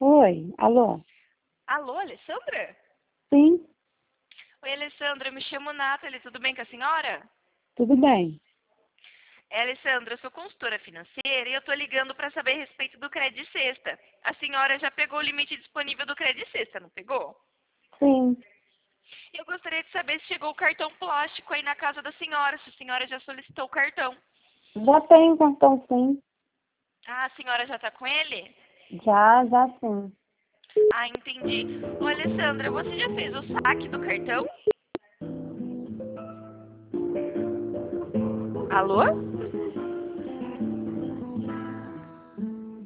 Oi, alô? Alô, Alessandra? Sim, Oi, Alessandra, eu me chamo Nathalie, tudo bem com a senhora? tudo bem. Alessandra, eu sou consultora financeira e eu tô ligando para saber a respeito do Credit Sexta. A senhora já pegou o limite disponível do Credit Sexta, não pegou? Sim, Eu gostaria de saber se chegou o cartão plástico aí na casa da senhora, se a senhora já solicitou o cartão. já tem cartão sim. Ah, a senhora já tá com ele? Já sim. Ah, entendi. Ô, Alessandra, você já fez o saque do cartão? Alô?